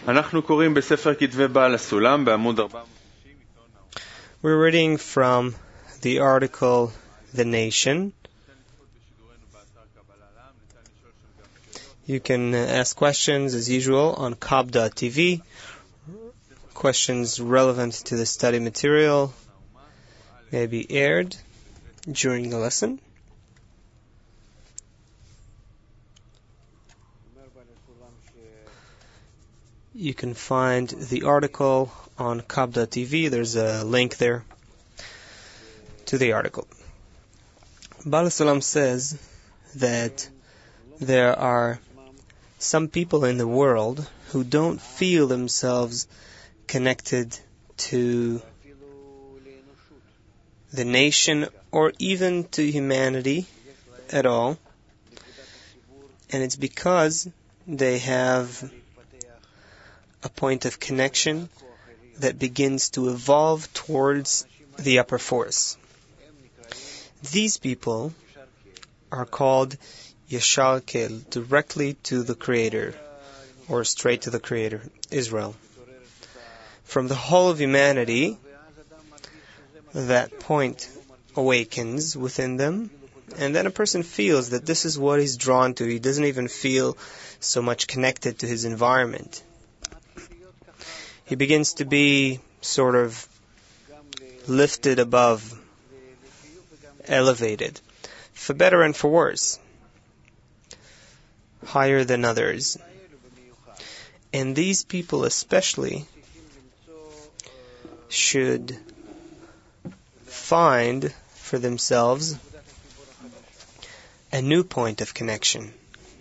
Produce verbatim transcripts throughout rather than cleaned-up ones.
אנחנו קוראים בספר כתבי בעל הסולם בעמוד ארבע מאות שישים. We're reading from the article The Nation. You can ask questions as usual on kab dot t v. Questions relevant to the study material may be aired during the lesson. You can find the article on kab dot t v. There's a link there to the article. Baal HaSulam says that there are some people in the world who don't feel themselves connected to the nation or even to humanity at all. And it's because they have a point of connection that begins to evolve towards the upper force. These people are called Yashar Kel, directly to the Creator, or straight to the Creator, Israel. From the whole of humanity, that point awakens within them, and then a person feels that this is what he's drawn to. He doesn't even feel so much connected to his environment. He begins to be sort of lifted above, elevated, for better and for worse, higher than others. And these people especially should find for themselves a new point of connection.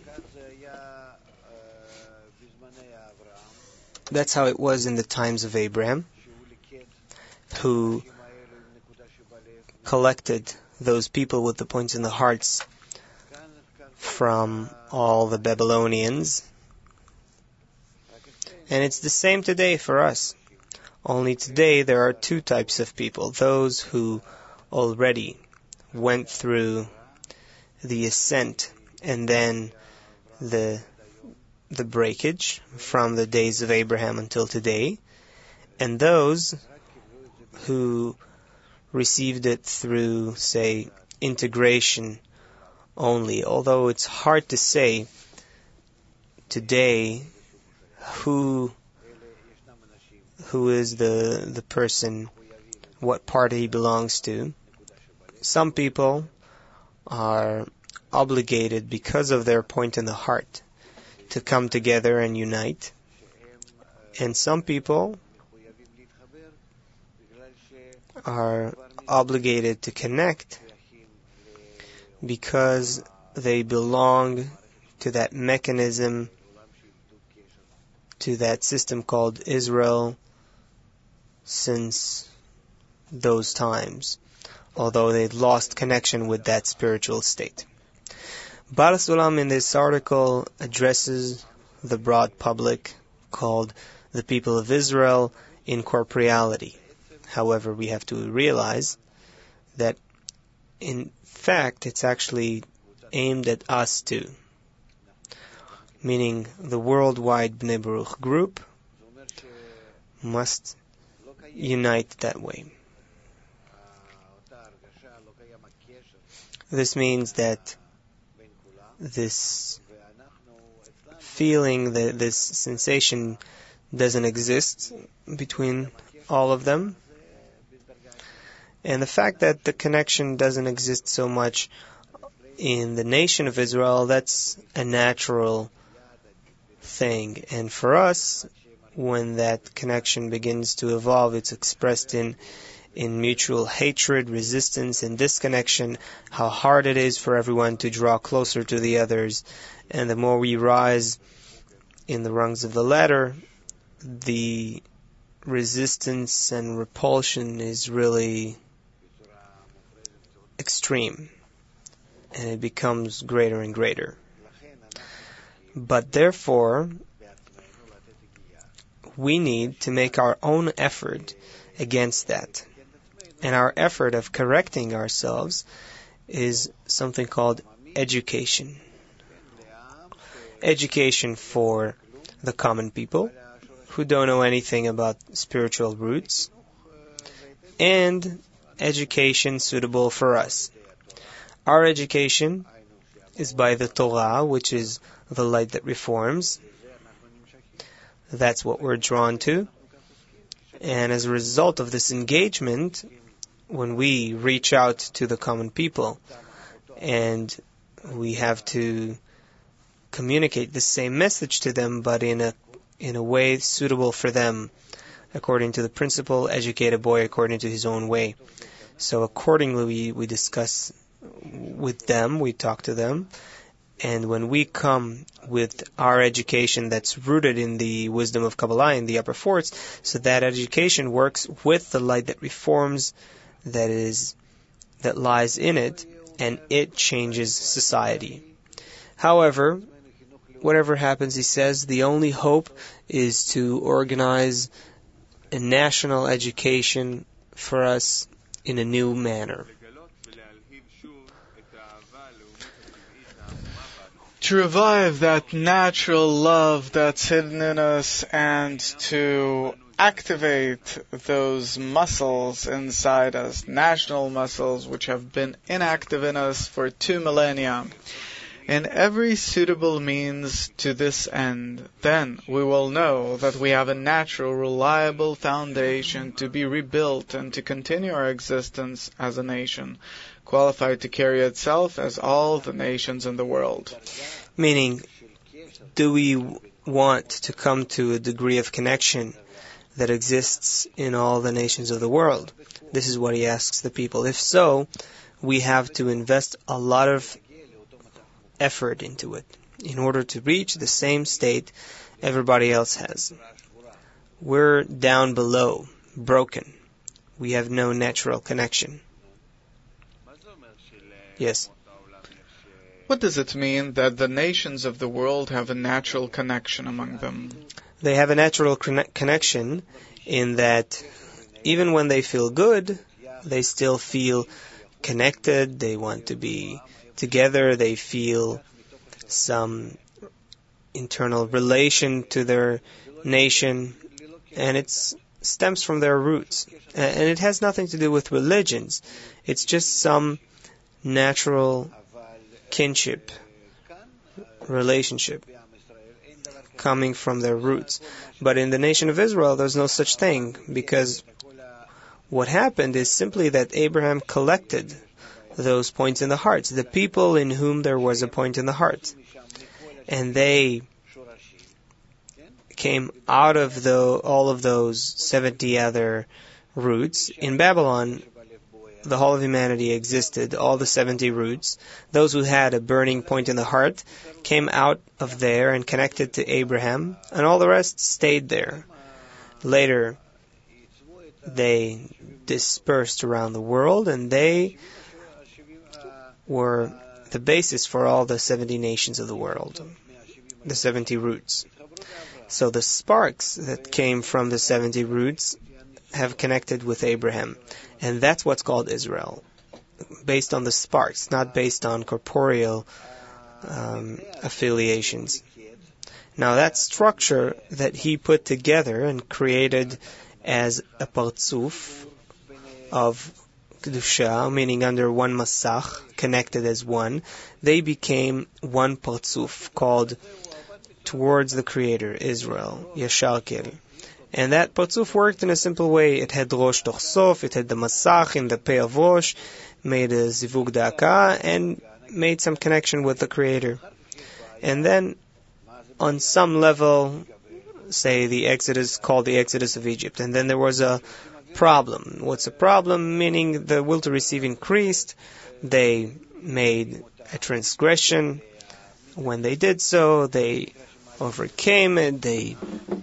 That's how it was in the times of Abraham, who collected those people with the points in the hearts from all the Babylonians. And it's the same today for us. Only today there are two types of people. Those who already went through the ascent and then the the breakage from the days of Abraham until today, and those who received it through, say, integration only. Although it's hard to say today who who is the the person, what party he belongs to. Some people are obligated because of their point in the heart to come together and unite. And some people are obligated to connect because they belong to that mechanism, to that system called Israel since those times, although they've lost connection with that spiritual state. Baal HaSulam in this article addresses the broad public called the people of Israel in corporeality. However, we have to realize that in fact it's actually aimed at us too, meaning the worldwide Bnei Baruch group must unite that way. This means that this feeling, that this sensation doesn't exist between all of them. And the fact that the connection doesn't exist so much in the nation of Israel, that's a natural thing. And for us, when that connection begins to evolve, it's expressed in in mutual hatred, resistance, and disconnection, how hard it is for everyone to draw closer to the others. And the more we rise in the rungs of the ladder, the resistance and repulsion is really extreme, and it becomes greater and greater. But therefore, we need to make our own effort against that. And our effort of correcting ourselves is something called education. Education for the common people, who don't know anything about spiritual roots, and education suitable for us. Our education is by the Torah, which is the light that reforms. That's what we're drawn to. And as a result of this engagement, when we reach out to the common people and we have to communicate the same message to them, but in a in a way suitable for them, according to the principle, educate a boy according to his own way. So accordingly, we, we discuss with them, we talk to them, and when we come with our education that's rooted in the wisdom of Kabbalah, in the upper fourths, so that education works with the light that reforms, that is, that lies in it, and it changes society. However, whatever happens, he says, the only hope is to organize a national education for us in a new manner. To revive that natural love that's hidden in us and to activate those muscles inside us, national muscles which have been inactive in us for two millennia, in every suitable means to this end, then we will know that we have a natural, reliable foundation to be rebuilt and to continue our existence as a nation, qualified to carry itself as all the nations in the world. Meaning, do we want to come to a degree of connection that exists in all the nations of the world? This is what he asks the people. If so, we have to invest a lot of effort into it in order to reach the same state everybody else has. We're down below, broken. We have no natural connection. Yes. What does it mean that the nations of the world have a natural connection among them? They have a natural conne- connection in that even when they feel good, they still feel connected, they want to be together, they feel some internal relation to their nation, and it stems from their roots. And it has nothing to do with religions. It's just some natural kinship, relationship coming from their roots. But in the nation of Israel, there's no such thing, because what happened is simply that Abraham collected those points in the heart, the people in whom there was a point in the heart. And they came out of the, all of those seventy other roots. In Babylon, the whole of humanity existed, all the seventy roots. Those who had a burning point in the heart came out of there and connected to Abraham, and all the rest stayed there. Later, they dispersed around the world, and they were the basis for all the seventy nations of the world, the seventy roots. So the sparks that came from the seventy roots have connected with Abraham. And that's what's called Israel, based on the sparks, not based on corporeal um, affiliations. Now that structure that he put together and created as a partzuf of Kedusha, meaning under one masach, connected as one, they became one partzuf called towards the Creator, Israel, Yashar Kel. And that partzuf worked in a simple way. It had Rosh Toch Sof, it had the Masach in the Pei of Rosh, made a Zivug Da'aka, and made some connection with the Creator. And then, on some level, say the Exodus, called the Exodus of Egypt. And then there was a problem. What's a problem? Meaning the will to receive increased. They made a transgression. When they did so, they overcame it, they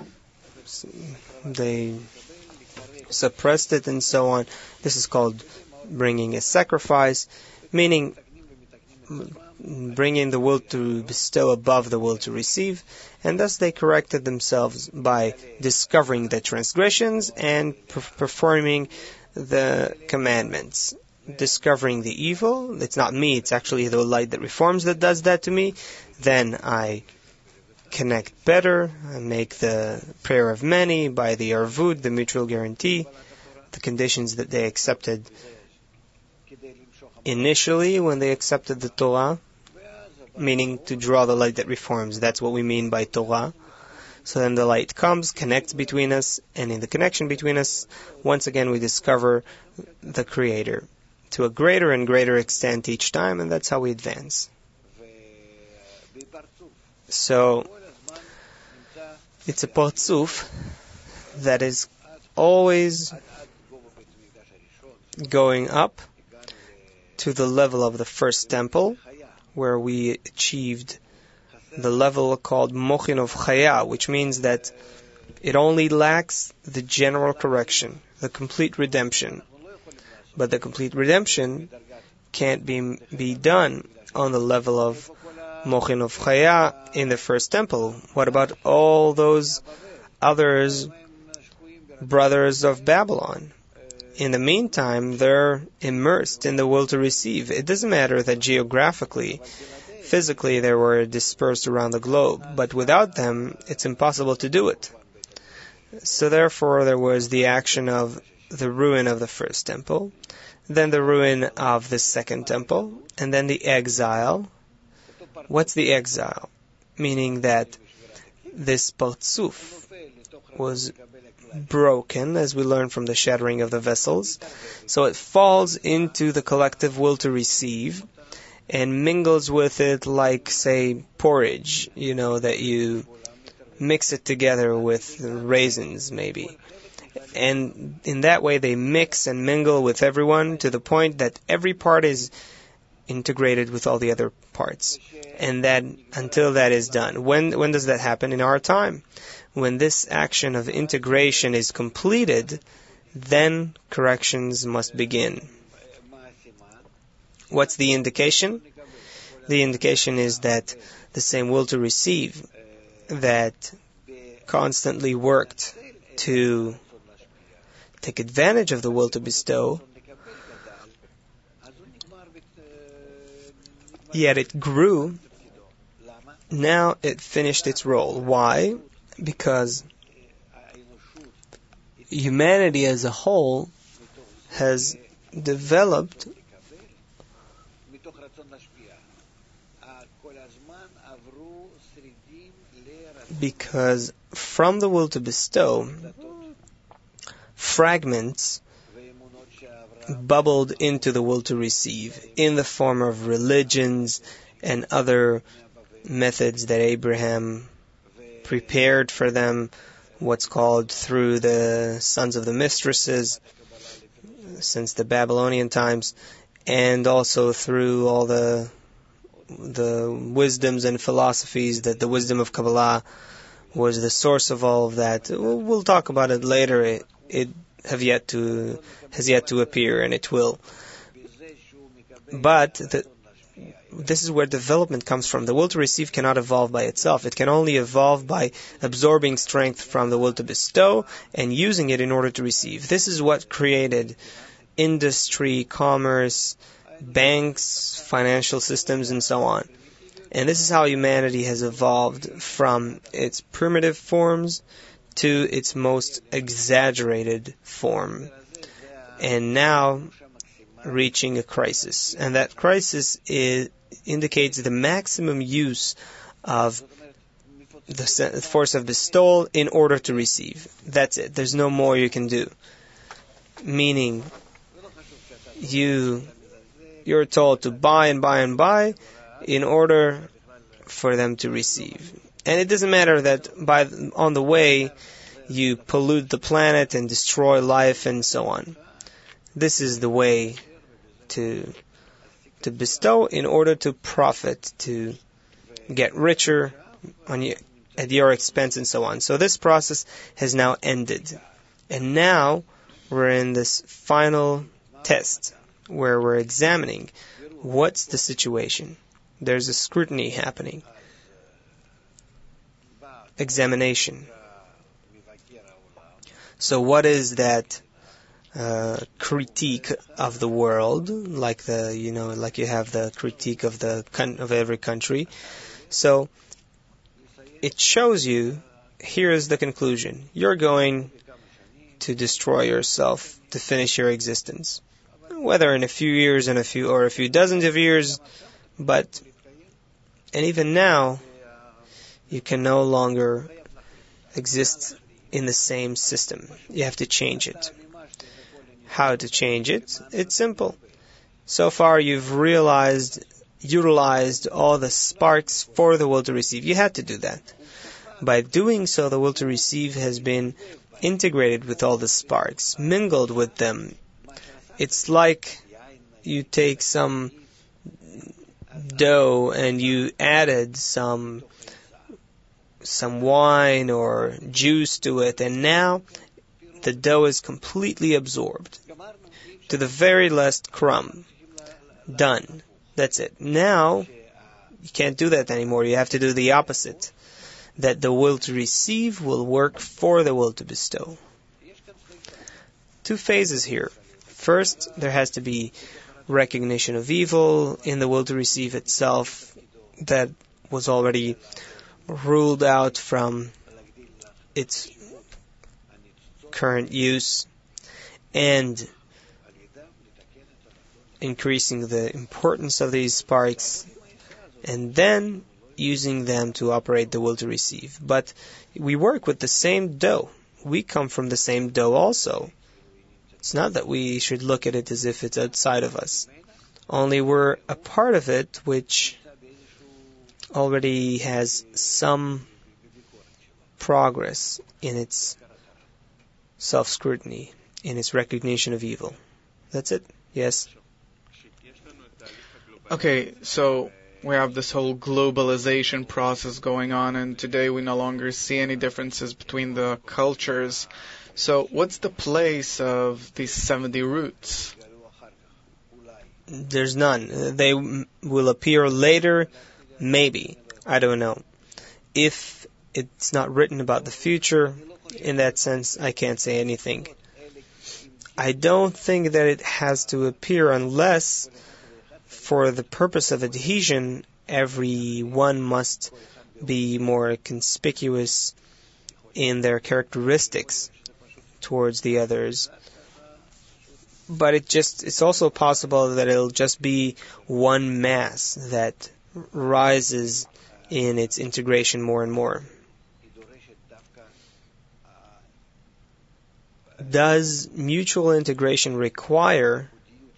they suppressed it, and so on. This is called bringing a sacrifice, meaning bringing the will to bestow above the will to receive, and thus they corrected themselves by discovering the transgressions and per- performing the commandments. Discovering the evil, it's not me, it's actually the light that reforms that does that to me. Then I connect better, and make the prayer of many by the arvud, the mutual guarantee, the conditions that they accepted initially when they accepted the Torah, meaning to draw the light that reforms. That's what we mean by Torah. So then the light comes, connects between us, and in the connection between us, once again we discover the Creator to a greater and greater extent each time, and that's how we advance. So it's a partzuf that is always going up to the level of the first temple, where we achieved the level called Mochin of Chaya, which means that it only lacks the general correction, the complete redemption. But the complete redemption can't be be done on the level of Mochin of Chaya in the first temple. What about all those others, brothers of Babylon? In the meantime, they're immersed in the will to receive. It doesn't matter that geographically, physically, they were dispersed around the globe, but without them, it's impossible to do it. So therefore, there was the action of the ruin of the first temple, then the ruin of the second temple, and then the exile. What's the exile? Meaning that this partzuf was broken, as we learn from the shattering of the vessels. So it falls into the collective will to receive and mingles with it like, say, porridge, you know, that you mix it together with raisins, maybe. And in that way they mix and mingle with everyone to the point that every part is integrated with all the other parts. And that, until that is done. When, when does that happen? In our time. When this action of integration is completed, then corrections must begin. What's the indication? The indication is that the same will to receive that constantly worked to take advantage of the will to bestow, yet it grew. Now it finished its role. Why? Because humanity as a whole has developed because from the will to bestow, fragments bubbled into the will to receive in the form of religions and other methods that Abraham prepared for them, what's called through the sons of the mistresses since the Babylonian times, and also through all the the wisdoms and philosophies that the wisdom of Kabbalah was the source of all of that. We'll talk about it later. It, it have yet to has yet to appear, and it will. But the, this is where development comes from. The will to receive cannot evolve by itself. It can only evolve by absorbing strength from the will to bestow and using it in order to receive. This is what created industry, commerce, banks, financial systems, and so on. And this is how humanity has evolved from its primitive forms to its most exaggerated form. And now reaching a crisis. And that crisis is, indicates the maximum use of the force of bestowal in order to receive. That's it. There's no more you can do. Meaning, you, you're told to buy and buy and buy in order for them to receive. And it doesn't matter that by on the way you pollute the planet and destroy life and so on. This is the way to to bestow in order to profit, to get richer on you, at your expense and so on. So this process has now ended. And now we're in this final test where we're examining what's the situation. There's a scrutiny happening. Examination. So what is that uh, critique of the world, like the you know, like you have the critique of the of every country? So it shows you, here is the conclusion. You're going to destroy yourself to finish your existence. Whether in a few years and a few or a few dozens of years, but and even now you can no longer exist in the same system. You have to change it. How to change it? It's simple. So far you've realized, utilized all the sparks for the will to receive. You had to do that. By doing so, the will to receive has been integrated with all the sparks, mingled with them. It's like you take some dough and you added some some wine or juice to it, and now the dough is completely absorbed to the very last crumb. Done. That's it. Now you can't do that anymore. You have to do the opposite. That the will to receive will work for the will to bestow. Two phases here. First, there has to be recognition of evil in the will to receive itself that was already ruled out from its current use, and increasing the importance of these sparks, and then using them to operate the will to receive. But we work with the same dough. We come from the same dough also. It's not that we should look at it as if it's outside of us. Only we're a part of it which already has some progress in its self-scrutiny, in its recognition of evil. That's it. Yes? Okay, so we have this whole globalization process going on, and today we no longer see any differences between the cultures. So what's the place of these seventy roots? There's none. They will appear later, maybe. I don't know. If it's not written about the future, in that sense, I can't say anything. I don't think that it has to appear unless, for the purpose of adhesion, everyone must be more conspicuous in their characteristics towards the others. But it just it's also possible that it'll just be one mass that rises in its integration more and more. Does mutual integration require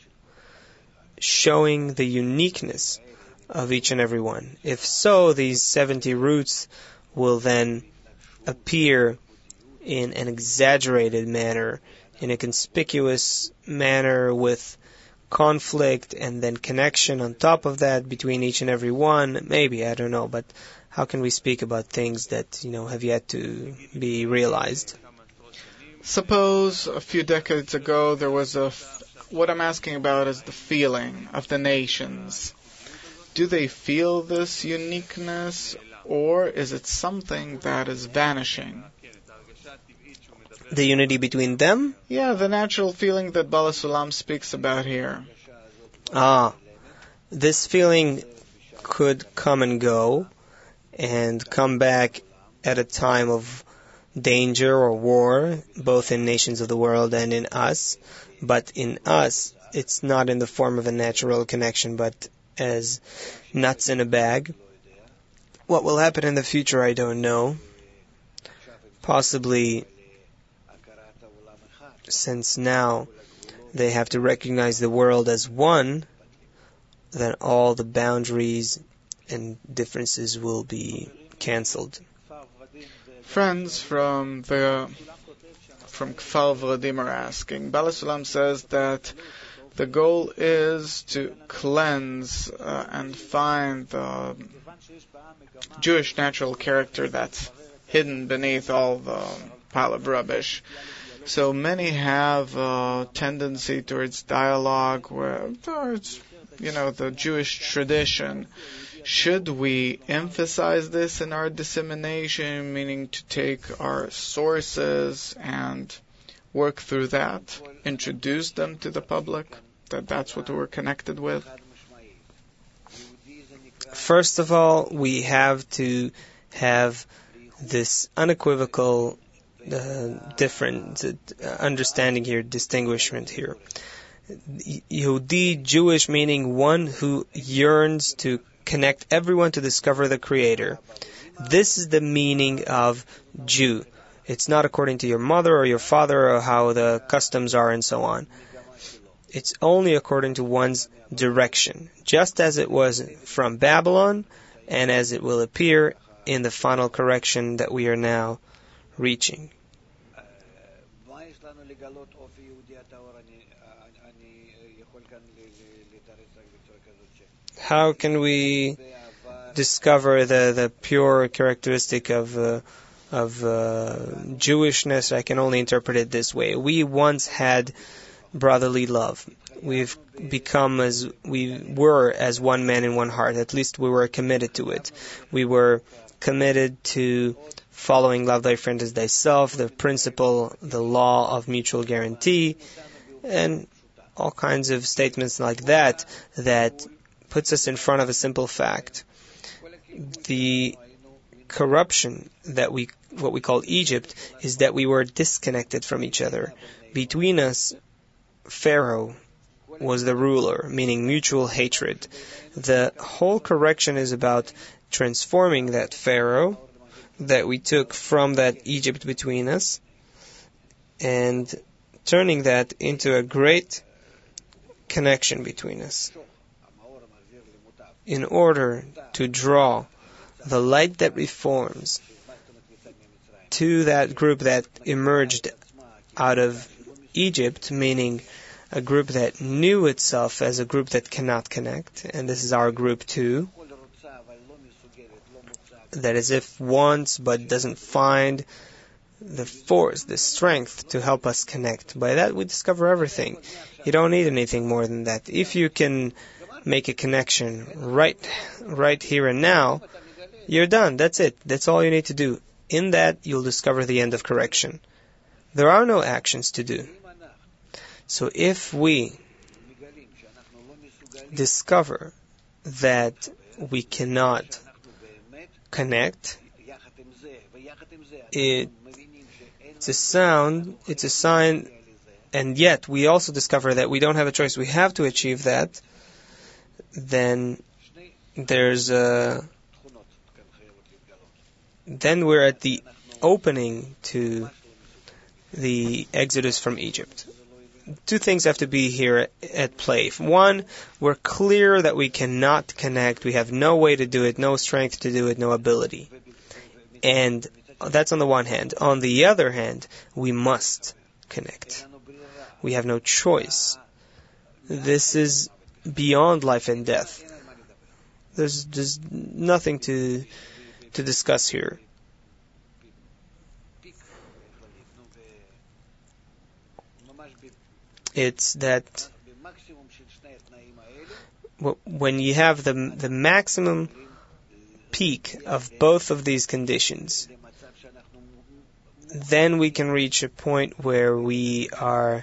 showing the uniqueness of each and every one? If so, these seventy roots will then appear in an exaggerated manner, in a conspicuous manner, with conflict and then connection on top of that between each and every one. Maybe, I don't know, but how can we speak about things that, you know, have yet to be realized? Suppose a few decades ago there was a... F- what I'm asking about is the feeling of the nations. Do they feel this uniqueness, or is it something that is vanishing? The unity between them? Yeah, the natural feeling that Bala Sulam speaks about here. Ah, this feeling could come and go, and come back at a time of danger or war, both in nations of the world and in us. But in us, it's not in the form of a natural connection, but as nuts in a bag. What will happen in the future, I don't know. Possibly, since now they have to recognize the world as one, then all the boundaries and differences will be cancelled. Friends from the from Kfar Vradim are asking. Bala Sulam says that the goal is to cleanse uh, and find the Jewish natural character that's hidden beneath all the pile of rubbish. So many have a tendency towards dialogue, where towards, you know, the Jewish tradition. Should we emphasize this in our dissemination, meaning to take our sources and work through that, introduce them to the public, that that's what we're connected with? First of all, we have to have this unequivocal uh, different uh, understanding here, distinguishment here. Yehudi, Jewish, meaning one who yearns to connect everyone to discover the Creator. This is the meaning of Jew. It's not according to your mother or your father or how the customs are and so on. It's only according to one's direction, just as it was from Babylon and as it will appear in the final correction that we are now reaching. How can we discover the, the pure characteristic of uh, of uh, Jewishness? I can only interpret it this way. We once had brotherly love. We've become as we were as one man in one heart. At least we were committed to it. We were committed to following love thy friend as thyself, the principle, the law of mutual guarantee, and all kinds of statements like that that puts us in front of a simple fact. The corruption that we, what we call Egypt, is that we were disconnected from each other. Between us, Pharaoh was the ruler, meaning mutual hatred. The whole correction is about transforming that Pharaoh that we took from that Egypt between us and turning that into a great connection between us, in order to draw the light that reforms to that group that emerged out of Egypt, meaning a group that knew itself as a group that cannot connect, and this is our group too, that is if wants but doesn't find the force, the strength to help us connect. By that we discover everything. You don't need anything more than that. If you can make a connection right right here and now, you're done. That's it. That's all you need to do. In that, you'll discover the end of correction. There are no actions to do. So if we discover that we cannot connect, it, it's a sound, it's a sign, and yet we also discover that we don't have a choice, we have to achieve that, then there's a, then we're at the opening to the exodus from Egypt. Two things have to be here at play. One, we're clear that we cannot connect, we have no way to do it, no strength to do it, no ability. And that's on the one hand. On the other hand, we must connect. We have no choice. This is beyond life and death. There's there's nothing to to discuss here. It's that when you have the the maximum peak of both of these conditions, then we can reach a point where we are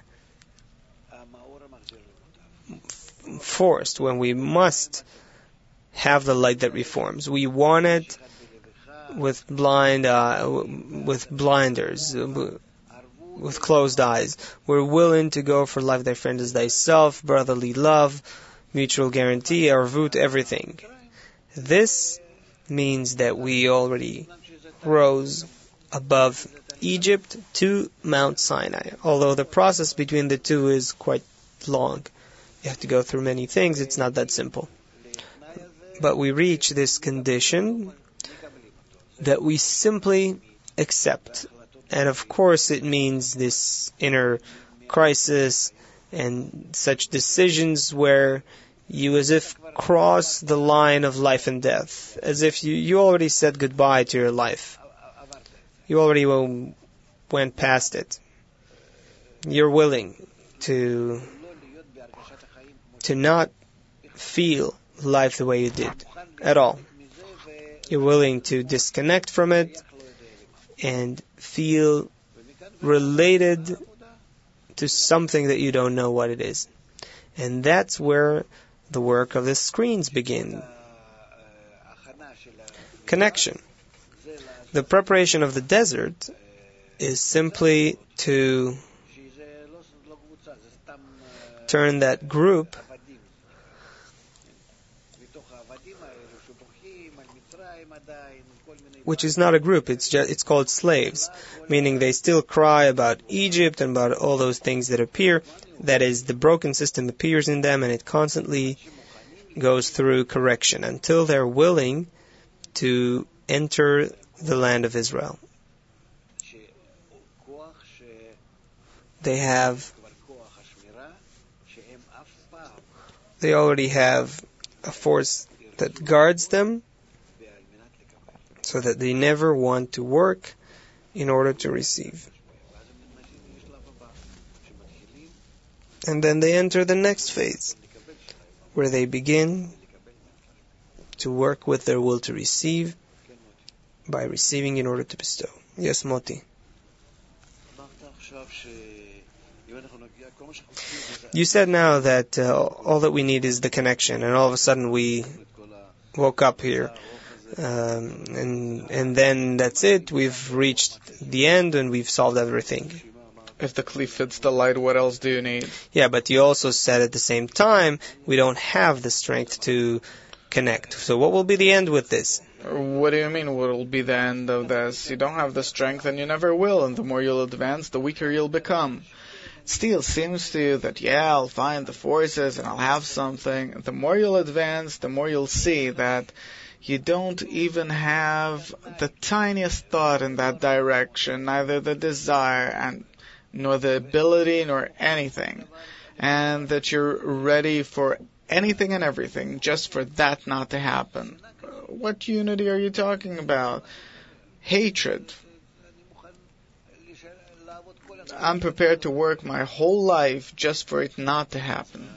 forced, when we must have the light that reforms. We want it with blind, uh, with blinders, with closed eyes. We're willing to go for love thy friend as thyself, brotherly love, mutual guarantee, arvut, everything. This means that we already rose above Egypt to Mount Sinai. Although the process between the two is quite long. You have to go through many things, it's not that simple. But we reach this condition that we simply accept. And of course it means this inner crisis and such decisions where you as if cross the line of life and death. As if you, you already said goodbye to your life. You already went past it. You're willing to to not feel life the way you did at all. You're willing to disconnect from it and feel related to something that you don't know what it is. And that's where the work of the screens begin. Connection. The preparation of the desert is simply to turn that group which is not a group, it's just, it's called slaves, meaning they still cry about Egypt and about all those things that appear. That is, the broken system appears in them and it constantly goes through correction until they're willing to enter the land of Israel. They have, they already have a force that guards them, so that they never want to work in order to receive. And then they enter the next phase, where they begin to work with their will to receive, by receiving in order to bestow. Yes, Moti. You said now that uh, all that we need is the connection, and all of a sudden we woke up here. Um, and and then that's it. We've reached the end and we've solved everything. If the kli fits the light, what else do you need? Yeah, but you also said at the same time we don't have the strength to connect. So what will be the end with this? What do you mean what will be the end of this? You don't have the strength and you never will, and the more you'll advance, the weaker you'll become. It still seems to you that, yeah, I'll find the forces and I'll have something. The more you'll advance, the more you'll see that you don't even have the tiniest thought in that direction, neither the desire and nor the ability nor anything, and that you're ready for anything and everything just for that not to happen. What unity are you talking about? Hatred. I'm prepared to work my whole life just for it not to happen.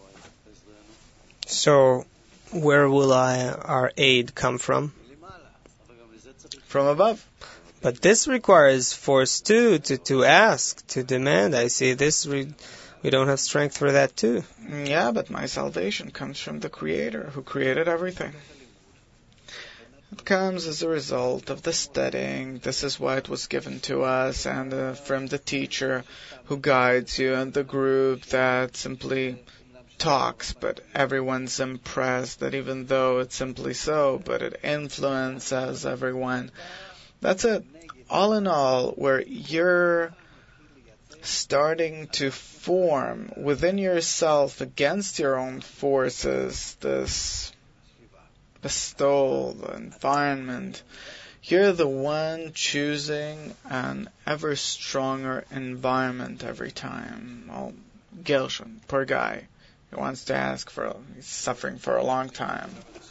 So, where will I, our aid come from? From above. But this requires force too, to, to ask, to demand. I see this, re, we don't have strength for that too. Yeah, but my salvation comes from the Creator who created everything. It comes as a result of the studying. This is why it was given to us, and uh, from the teacher who guides you, and the group that simply talks, but everyone's impressed that even though it's simply so, but it influences everyone. That's it. All in all, where you're starting to form within yourself against your own forces this bestowal, the environment, you're the one choosing an ever stronger environment every time. Well, Gershon, poor guy. He wants to ask for, he's suffering for a long time.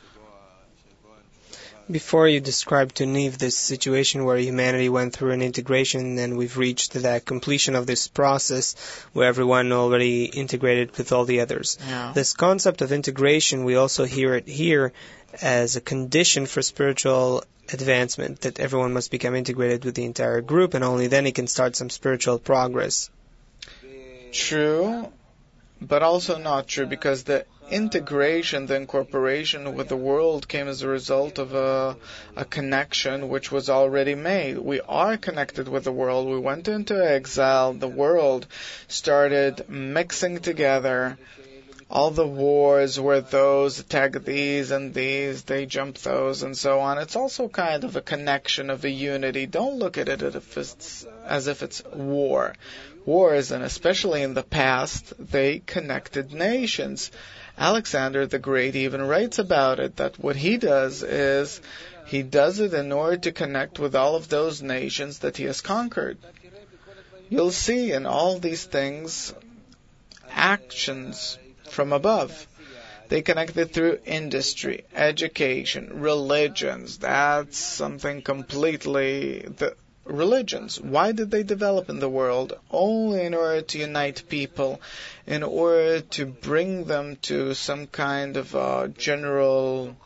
Before you described to Niv this situation where humanity went through an integration and we've reached that completion of this process where everyone already integrated with all the others. Yeah. This concept of integration, we also hear it here as a condition for spiritual advancement, that everyone must become integrated with the entire group and only then it can start some spiritual progress. True. But also not true, because the integration, the incorporation with the world came as a result of a, a connection which was already made. We are connected with the world. We went into exile. The world started mixing together. All the wars were those attack these and these, they jump those and so on. It's also kind of a connection of a unity. Don't look at it as if it's, as if it's war. Wars, and especially in the past, they connected nations. Alexander the Great even writes about it, that what he does is he does it in order to connect with all of those nations that he has conquered. You'll see in all these things actions from above. They connected through industry, education, religions. That's something completely... The, Religions, why did they develop in the world? Only in order to unite people, in order to bring them to some kind of uh, general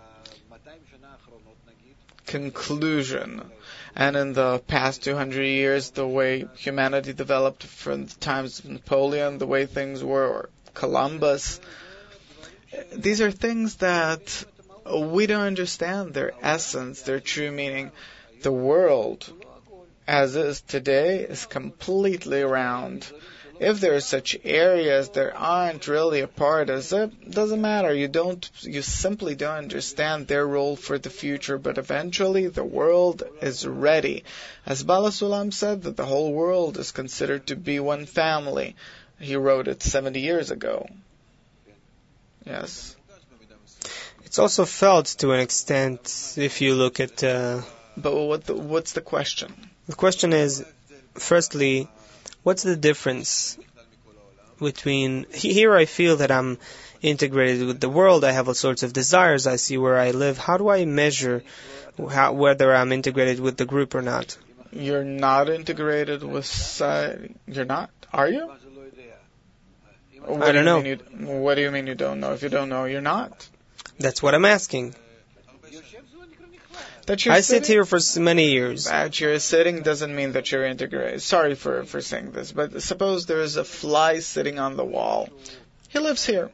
conclusion. And in the past two hundred years, the way humanity developed from the times of Napoleon, the way things were, or Columbus, these are things that we don't understand their essence, their true meaning. The world, as is today, is completely round. If there are such areas that aren't really a part of it, doesn't matter. You don't, you simply don't understand their role for the future. But eventually, the world is ready. As Bala Sulam said, that the whole world is considered to be one family. He wrote it seventy years ago. Yes. It's also felt to an extent if you look at. Uh, but what the, what's the question? The question is, firstly, what's the difference between... Here I feel that I'm integrated with the world. I have all sorts of desires. I see where I live. How do I measure how, whether I'm integrated with the group or not? You're not integrated with society. You're not? Are you? What I don't do know. You, what do you mean you don't know? If you don't know, you're not. That's what I'm asking. That you're I sitting, sit here for so many years. That you're sitting doesn't mean that you're integrated. Sorry for, for saying this, but suppose there is a fly sitting on the wall. He lives here.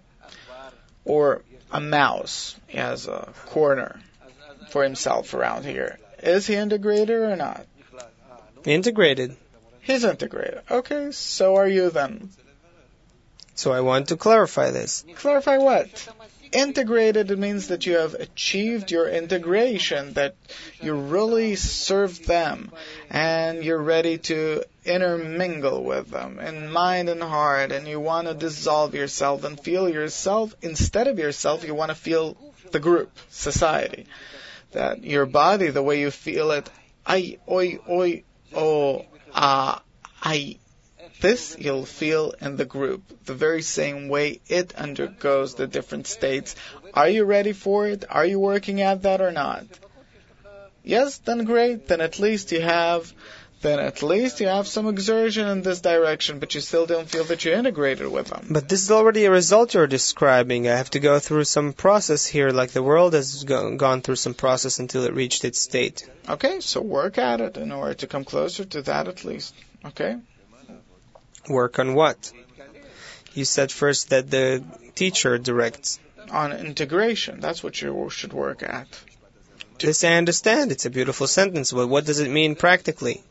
Or a mouse. He has a corner for himself around here. Is he integrated or not? Integrated. He's integrated. Okay, so are you then. So I want to clarify this. Clarify what? Integrated, it means that you have achieved your integration, that you really serve them, and you're ready to intermingle with them in mind and heart, and you want to dissolve yourself and feel yourself. Instead of yourself, you want to feel the group, society. That your body, the way you feel it, I, oi, oi, oh, ah, I. This you'll feel in the group, the very same way it undergoes the different states. Are you ready for it? Are you working at that or not? Yes, then great. Then at least you have, then at least you have some exertion in this direction, but you still don't feel that you're integrated with them. But this is already a result you're describing. I have to go through some process here, like the world has go- gone through some process until it reached its state. Okay, so work at it in order to come closer to that at least. Okay? Work on what? You said first that the teacher directs. On integration. That's what you should work at. This I understand. It's a beautiful sentence, but what does it mean practically?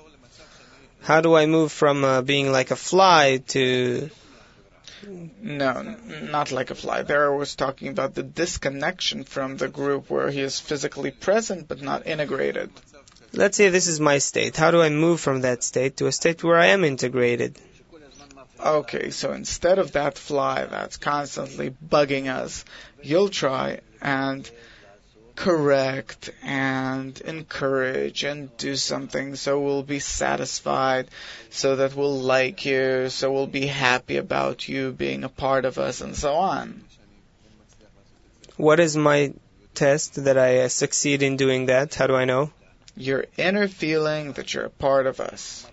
How do I move from uh, being like a fly to... No, not like a fly. There I was talking about the disconnection from the group where he is physically present but not integrated. Let's say this is my state. How do I move from that state to a state where I am integrated? Okay, so instead of that fly that's constantly bugging us, you'll try and correct and encourage and do something so we'll be satisfied, so that we'll like you, so we'll be happy about you being a part of us, and so on. What is my test that I uh, succeed in doing that? How do I know? Your inner feeling that you're a part of us.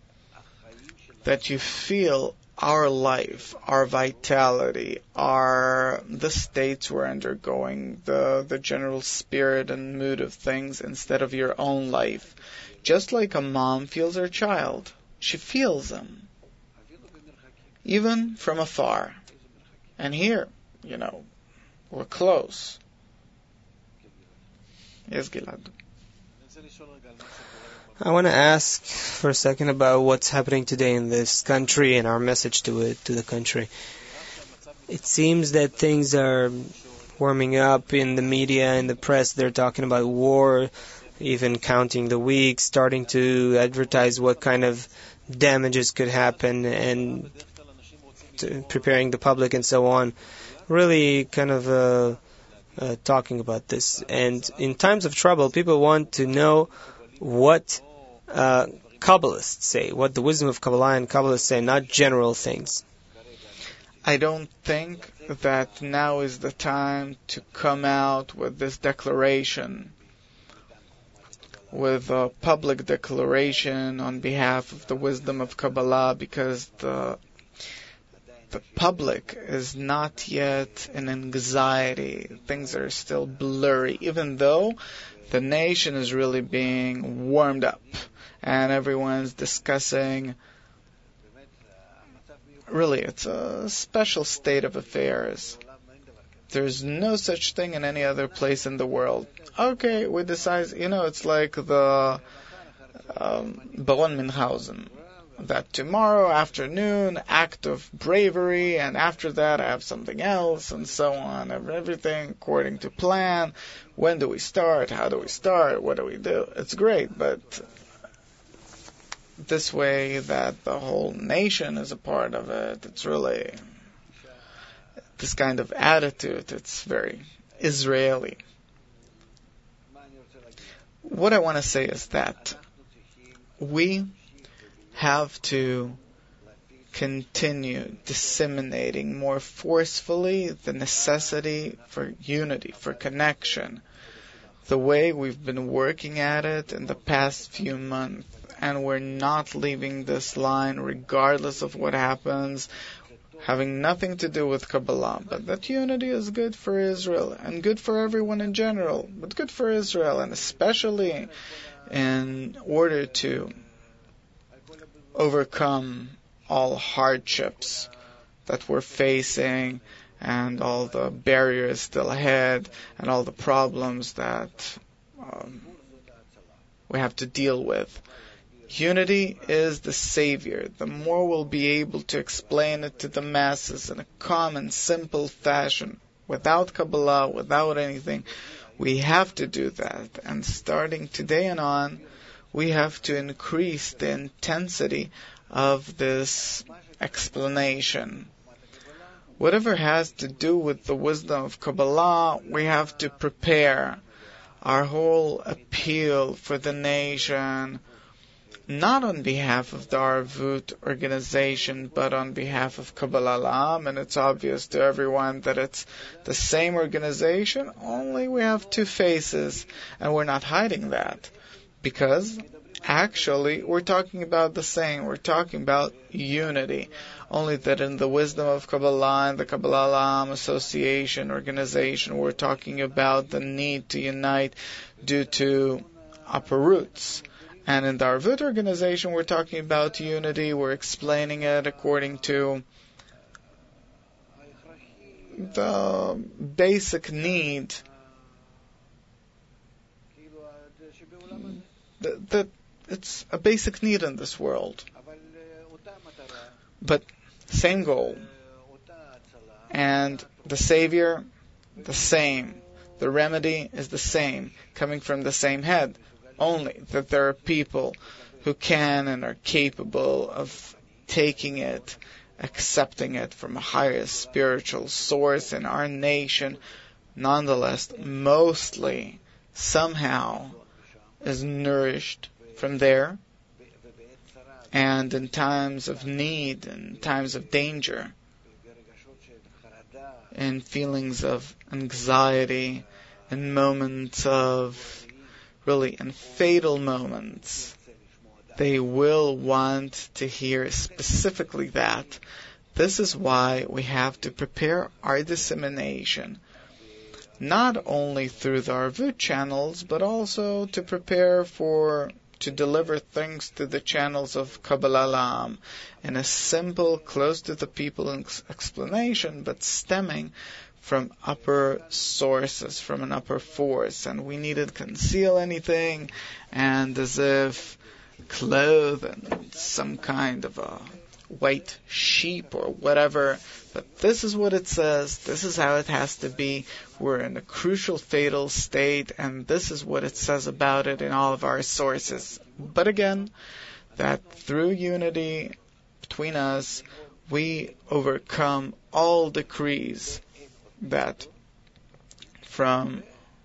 That you feel our life, our vitality, our the states we're undergoing, the, the general spirit and mood of things instead of your own life. Just like a mom feels her child. She feels them. Even from afar. And here, you know, we're close. Yes, Gilad. I want to ask for a second about what's happening today in this country and our message to it, to the country. It seems that things are warming up in the media, in the press. They're talking about war, even counting the weeks, starting to advertise what kind of damages could happen and to preparing the public and so on. Really kind of uh, uh, talking about this. And in times of trouble, people want to know what uh, Kabbalists say, what the wisdom of Kabbalah and Kabbalists say, not general things. I don't think that now is the time to come out with this declaration, with a public declaration on behalf of the wisdom of Kabbalah, because the the public is not yet in anxiety. Things are still blurry, even though the nation is really being warmed up and everyone's discussing. Really, it's a special state of affairs. There's no such thing in any other place in the world. Okay, we decide, you know, it's like the um, Baron Münchhausen. That tomorrow afternoon, act of bravery, and after that I have something else, and so on. Everything according to plan. When do we start? How do we start? What do we do? It's great, but this way that the whole nation is a part of it, it's really this kind of attitude. It's very Israeli. What I want to say is that we have to continue disseminating more forcefully the necessity for unity, for connection, the way we've been working at it in the past few months. And we're not leaving this line regardless of what happens, having nothing to do with Kabbalah. But that unity is good for Israel and good for everyone in general, but good for Israel, and especially in order to overcome all hardships that we're facing and all the barriers still ahead and all the problems that um, we have to deal with. Unity is the savior. The more we'll be able to explain it to the masses in a common, simple fashion, without Kabbalah, without anything, we have to do that. And starting today and on, we have to increase the intensity of this explanation. Whatever has to do with the wisdom of Kabbalah, we have to prepare our whole appeal for the nation, not on behalf of the Arvut organization, but on behalf of Kabbalah La'am, and it's obvious to everyone that it's the same organization, only we have two faces, and we're not hiding that. Because actually we're talking about the same. We're talking about unity. Only that in the wisdom of Kabbalah and the Kabbalah La'am Association organization, we're talking about the need to unite due to upper roots. And in the Arvut organization, we're talking about unity. We're explaining it according to the basic need that, that it's a basic need in this world. But same goal. And the savior, the same. The remedy is the same, coming from the same head. Only that there are people who can and are capable of taking it, accepting it from a higher spiritual source in our nation, nonetheless, mostly, somehow, is nourished from there, and in times of need, in times of danger, in feelings of anxiety, in moments of really in fatal moments, they will want to hear specifically that. This is why we have to prepare our dissemination, not only through the Arvut channels, but also to prepare for, to deliver things to the channels of Kabbalah La'am in a simple, close to the people explanation, but stemming from upper sources, from an upper force, and we needn't conceal anything, and as if clothe in some kind of a white sheep or whatever, but this is what it says, this is how it has to be, we're in a crucial fatal state, and this is what it says about it in all of our sources. But again, that through unity between us, we overcome all decrees that from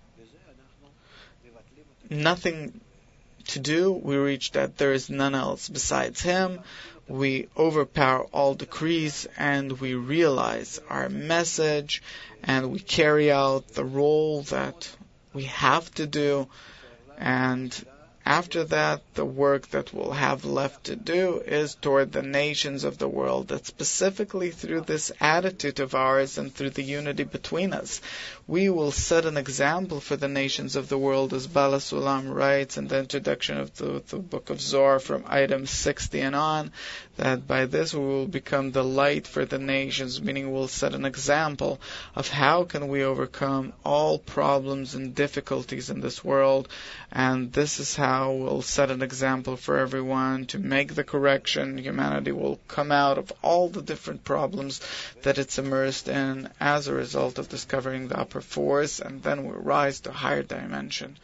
nothing to do, we reach that there is none else besides Him. We overpower all decrees and we realize our message and we carry out the role that we have to do, and After that, the work that we'll have left to do is toward the nations of the world, that specifically through this attitude of ours and through the unity between us, we will set an example for the nations of the world, as Bala Sulam writes in the introduction of the, the book of Zohar from item sixty and on, that by this we will become the light for the nations, meaning we'll set an example of how can we overcome all problems and difficulties in this world, and this is how we'll set an example for everyone to make the correction. Humanity will come out of all the different problems that it's immersed in as a result of discovering the upper force, and then we'll rise to a higher dimension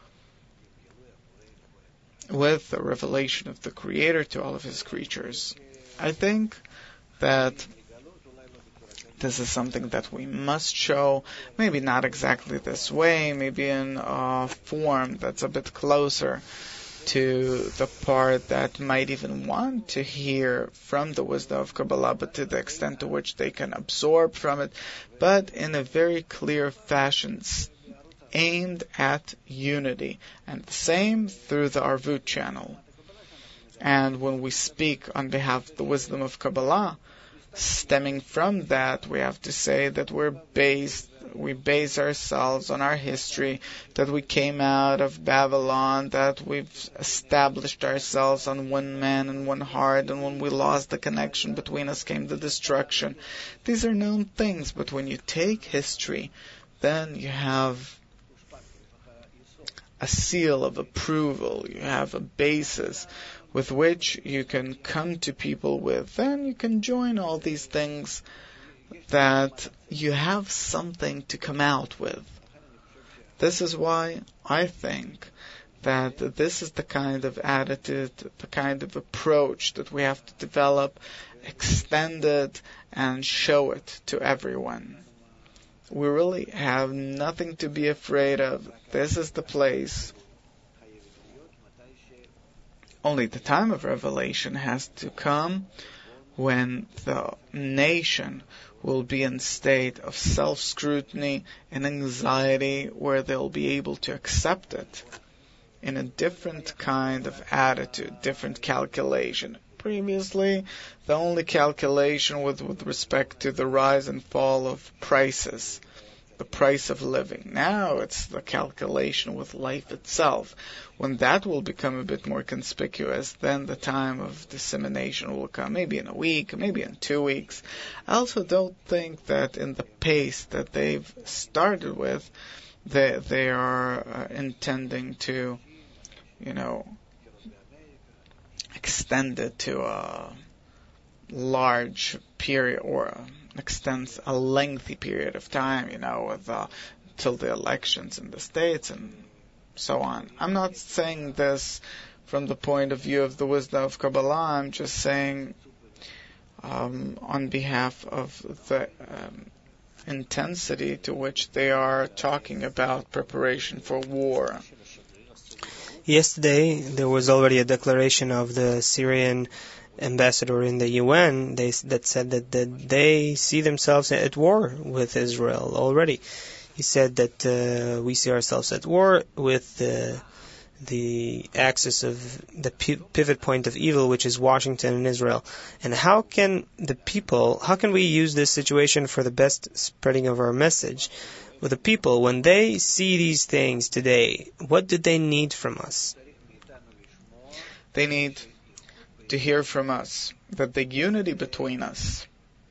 with the revelation of the Creator to all of His creatures. I think that this is something that we must show, maybe not exactly this way, maybe in a form that's a bit closer to the part that might even want to hear from the wisdom of Kabbalah, but to the extent to which they can absorb from it, but in a very clear fashion, aimed at unity, and the same through the Arvut channel. And when we speak on behalf of the wisdom of Kabbalah, stemming from that, we have to say that we're based, we base ourselves on our history, that we came out of Babylon, that we've established ourselves on one man and one heart, and when we lost the connection between us came the destruction. These are known things, but when you take history, then you have a seal of approval, you have a basis with which you can come to people with. Then you can join all these things that you have something to come out with. This is why I think that this is the kind of attitude, the kind of approach that we have to develop, extend it, and show it to everyone. We really have nothing to be afraid of. This is the place. Only the time of revelation has to come when the nation will be in state of self-scrutiny and anxiety, where they'll be able to accept it in a different kind of attitude, different calculation. Previously, the only calculation was with respect to the rise and fall of prices, the price of living. Now it's the calculation with life itself. When that will become a bit more conspicuous, then the time of dissemination will come, maybe in a week, maybe in two weeks. I also don't think that in the pace that they've started with, they, they are uh, intending to, you know, extend it to a large period, or extends a lengthy period of time, you know, with, uh, till the elections in the States and so on. I'm not saying this from the point of view of the wisdom of Kabbalah. I'm just saying um, on behalf of the um, intensity to which they are talking about preparation for war. Yesterday, there was already a declaration of the Syrian ambassador in the U N they, that said that, that they see themselves at war with Israel already. He said that uh, we see ourselves at war with uh, the axis of the p- pivot point of evil, which is Washington and Israel. And how can the people, how can we use this situation for the best spreading of our message with the people when they see these things today? What do they need from us? They need to hear from us that the unity between us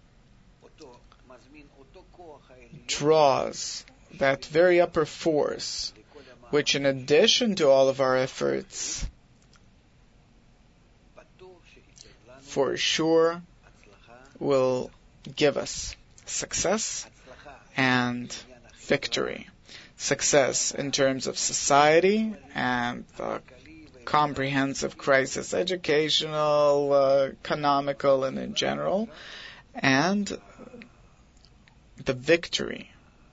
draws that very upper force, which in addition to all of our efforts, for sure will give us success and victory. Success in terms of society and the comprehensive crisis, educational, uh, economical, and in general, and the victory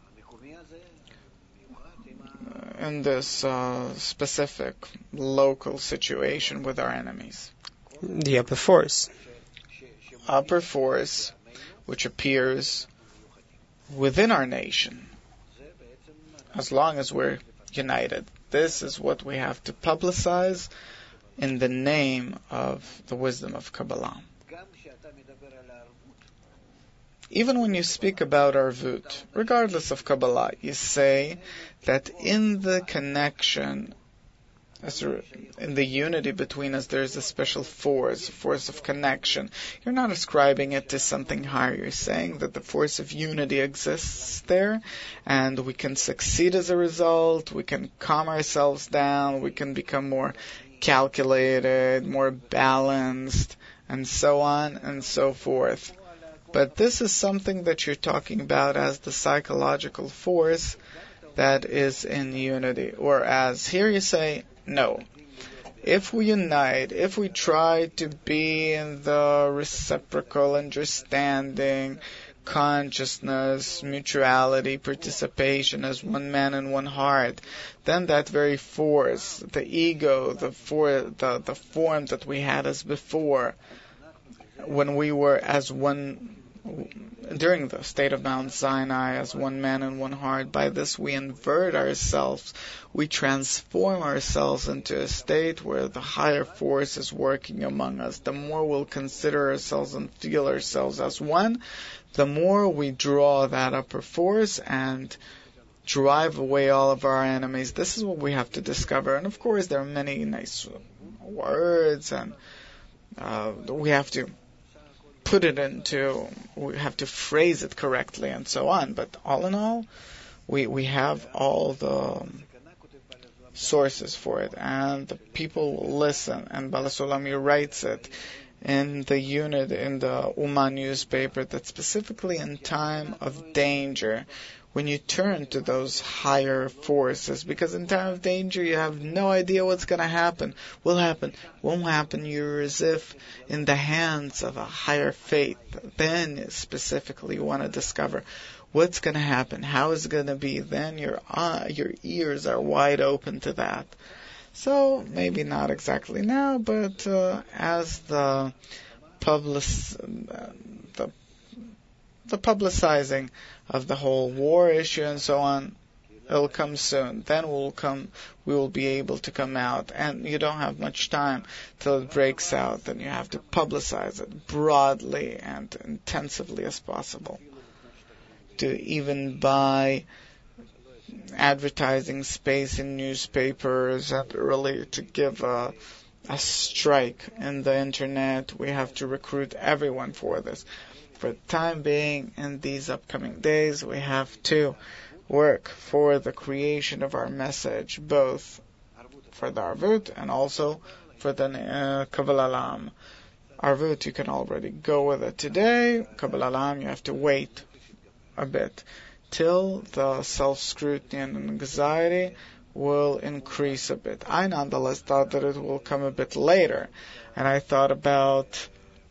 in this uh, specific local situation with our enemies. The upper force. Upper force, which appears within our nation, as long as we're united. this is what we have to publicize in the name of the wisdom of Kabbalah. Even when you speak about Arvut, regardless of Kabbalah, you say that in the connection, in the unity between us, there is a special force, a force of connection. You're not ascribing it to something higher. You're saying that the force of unity exists there, and we can succeed as a result. We can calm ourselves down. We can become more calculated, more balanced, and so on and so forth. But this is something that you're talking about as the psychological force that is in unity. Whereas here you say, no. If we unite, if we try to be in the reciprocal understanding, consciousness, mutuality, participation as one man and one heart, then that very force, the ego, the, for, the, the form that we had as before, when we were as one, during the state of Mount Sinai, as one man and one heart, by this we invert ourselves, we transform ourselves into a state where the higher force is working among us. The more we'll consider ourselves and feel ourselves as one, the more we draw that upper force and drive away all of our enemies. This is what we have to discover. And of course, there are many nice words, and uh, we have to put it into, we have to phrase it correctly and so on. But all in all, we we have all the sources for it, and the people will listen. And Baal HaSulam writes it in the unit, in the Ummah newspaper, that specifically in time of danger, when you turn to those higher forces, because in time of danger you have no idea what's going to happen, will happen, won't happen, you're as if in the hands of a higher fate. Then specifically you want to discover what's going to happen, how is it going to be. Then your uh, your ears are wide open to that. So maybe not exactly now, but uh, as the public, uh, the the publicizing of the whole war issue and so on, it'll come soon. Then we'll come, we will be able to come out, and you don't have much time till it breaks out. Then you have to publicize it broadly and intensively as possible. To even buy advertising space in newspapers, and really to give a, a strike in the internet, we have to recruit everyone for this. For the time being, in these upcoming days, we have to work for the creation of our message, both for the Arvut and also for the uh, Kabbalah Olam. Arvut, you can already go with it today. Kabbalah Olam, you have to wait a bit till the self-scrutiny and anxiety will increase a bit. I nonetheless thought that it will come a bit later, and I thought about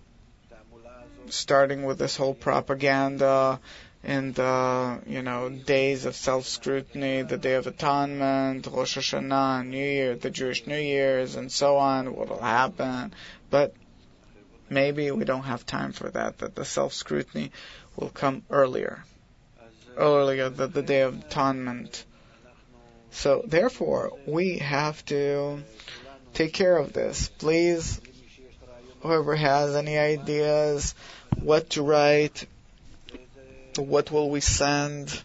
starting with this whole propaganda in the, you know, days of self-scrutiny, the Day of Atonement, Rosh Hashanah, New Year, the Jewish New Year's, and so on, what will happen. But maybe we don't have time for that, that the self-scrutiny will come earlier, earlier than the Day of Atonement. So, therefore, we have to take care of this. Please, whoever has any ideas, what to write, what will we send,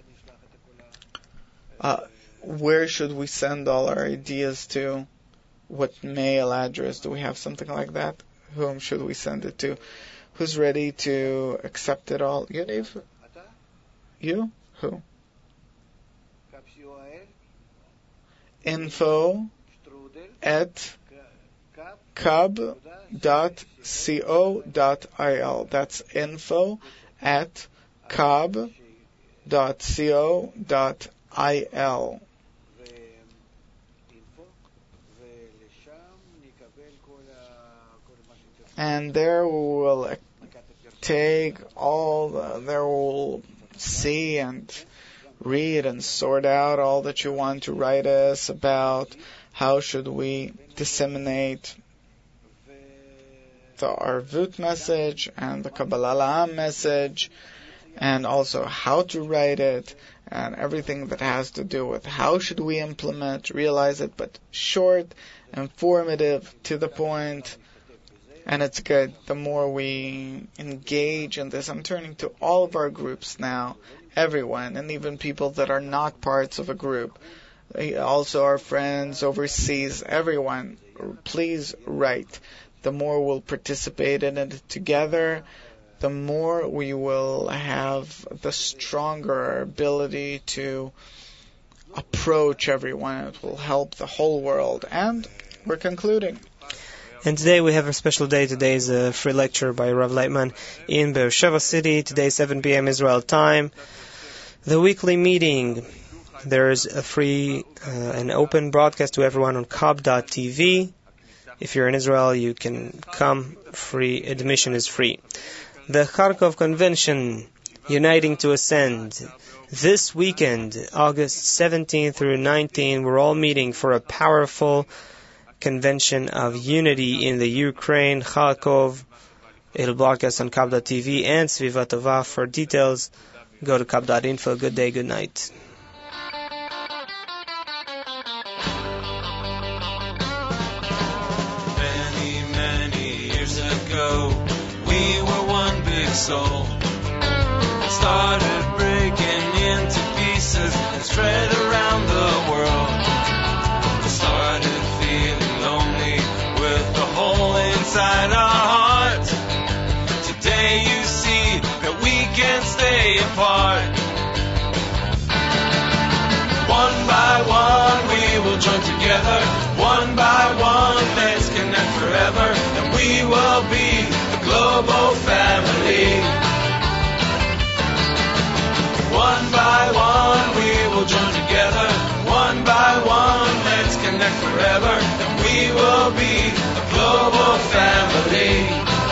uh, where should we send all our ideas to, what mail address, do we have something like that? Whom should we send it to? Who's ready to accept it all? You, Dave? You? Who? Info at kab dot co dot il. That's info at kab dot co dot il. And there we will take all, the, there we'll see and read and sort out all that you want to write us about. How should we disseminate the Arvut message and the Kabbalah Olam message, and also how to write it, and everything that has to do with how should we implement, realize it, but short, informative, to the point. And it's good. The more we engage in this, I'm turning to all of our groups now, everyone, and even people that are not parts of a group. Also our friends overseas, everyone, please write. The more we'll participate in it together, the more we will have the stronger ability to approach everyone. It will help the whole world. And we're concluding. And today we have a special day. Today is a free lecture by Rav Leitman in Beersheba City. Today seven p.m. Israel time. The weekly meeting. There's a free uh, and open broadcast to everyone on kab dot t v. If you're in Israel, you can come. Free admission is free. The Kharkov Convention, Uniting to Ascend. This weekend, August seventeenth through nineteenth, we're all meeting for a powerful convention of unity in the Ukraine, Kharkov. It'll broadcast on kab dot t v and Sviva Tova. For details, go to kab dot info. Good day, good night. Many, many years ago, we were one big soul. It started breaking into pieces and spread around the world. We started feeling lonely with the hole inside our hearts. Today you see that we can stay apart. One by one we will join together. One by one let's connect forever. And we will be the global family. One by one we will join together. One by one let's connect forever. And we will be a global family.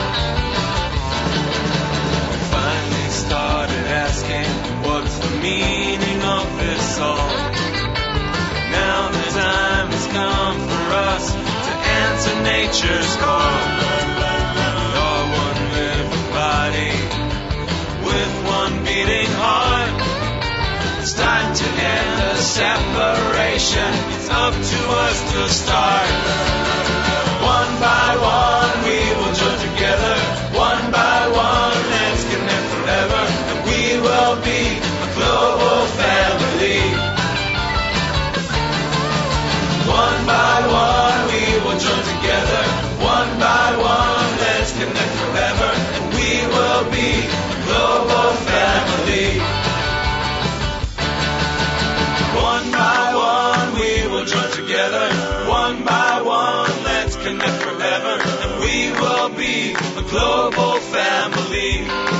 We finally started asking, what's the meaning of this all? Now the time has come for us to answer nature's call. We are one living body with one beating heart. It's time to end the separation. It's up to us to start. One by one we will join together. One by one let's connect forever. And we will be a global family. One by one we will join together. One by one let's connect forever. And we will be a global family. One by one we will join together. One by one let's connect forever. And we will be a global family.